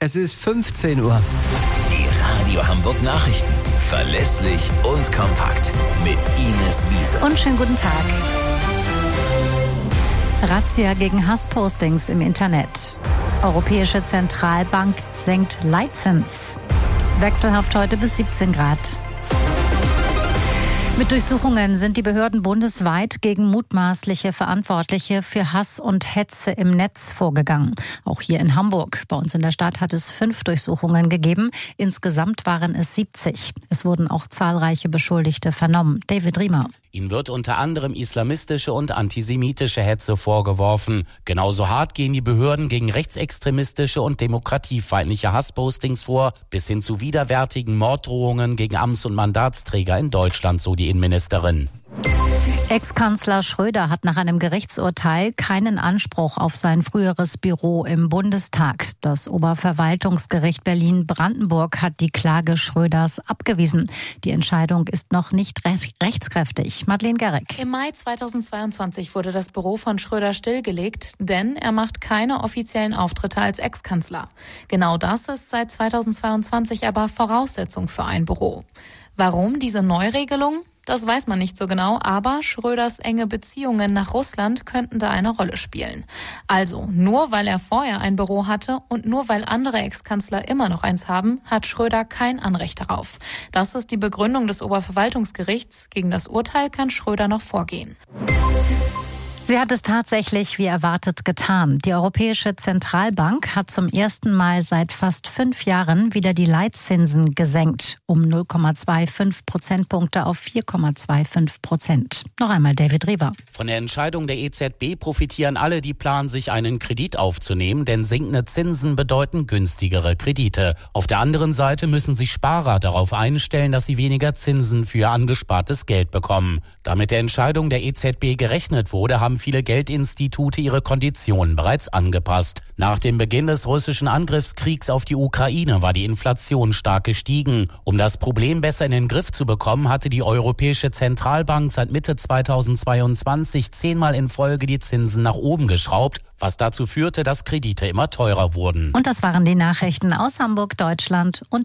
Es ist 15 Uhr. Die Radio Hamburg Nachrichten. Verlässlich und kompakt. Mit Ines Wiese. Und schönen guten Tag. Razzia gegen Hasspostings im Internet. Europäische Zentralbank senkt Leitzins. Wechselhaft heute bis 17 Grad. Mit Durchsuchungen sind die Behörden bundesweit gegen mutmaßliche Verantwortliche für Hass und Hetze im Netz vorgegangen. Auch hier in Hamburg. Bei uns in der Stadt hat es 5 Durchsuchungen gegeben. Insgesamt waren es 70. Es wurden auch zahlreiche Beschuldigte vernommen. David Riemer. Ihnen wird unter anderem islamistische und antisemitische Hetze vorgeworfen. Genauso hart gehen die Behörden gegen rechtsextremistische und demokratiefeindliche Hasspostings vor, bis hin zu widerwärtigen Morddrohungen gegen Amts- und Mandatsträger in Deutschland, so die Innenministerin. Ex-Kanzler Schröder hat nach einem Gerichtsurteil keinen Anspruch auf sein früheres Büro im Bundestag. Das Oberverwaltungsgericht Berlin-Brandenburg hat die Klage Schröders abgewiesen. Die Entscheidung ist noch nicht rechtskräftig. Madeleine Gerek. Im Mai 2022 wurde das Büro von Schröder stillgelegt, denn er macht keine offiziellen Auftritte als Ex-Kanzler. Genau das ist seit 2022 aber Voraussetzung für ein Büro. Warum diese Neuregelung? Das weiß man nicht so genau, aber Schröders enge Beziehungen nach Russland könnten da eine Rolle spielen. Also, nur weil er vorher ein Büro hatte und nur weil andere Ex-Kanzler immer noch eins haben, hat Schröder kein Anrecht darauf. Das ist die Begründung des Oberverwaltungsgerichts. Gegen das Urteil kann Schröder noch vorgehen. Sie hat es tatsächlich wie erwartet getan. Die Europäische Zentralbank hat zum ersten Mal seit fast 5 Jahren wieder die Leitzinsen gesenkt, um 0,25 Prozentpunkte auf 4,25%. Noch einmal David Rieber. Von der Entscheidung der EZB profitieren alle, die planen, sich einen Kredit aufzunehmen, denn sinkende Zinsen bedeuten günstigere Kredite. Auf der anderen Seite müssen sich Sparer darauf einstellen, dass sie weniger Zinsen für angespartes Geld bekommen. Da mit der Entscheidung der EZB gerechnet wurde, haben viele Geldinstitute ihre Konditionen bereits angepasst. Nach dem Beginn des russischen Angriffskriegs auf die Ukraine war die Inflation stark gestiegen. Um das Problem besser in den Griff zu bekommen, hatte die Europäische Zentralbank seit Mitte 2022 10-mal in Folge die Zinsen nach oben geschraubt, was dazu führte, dass Kredite immer teurer wurden. Und das waren die Nachrichten aus Hamburg, Deutschland und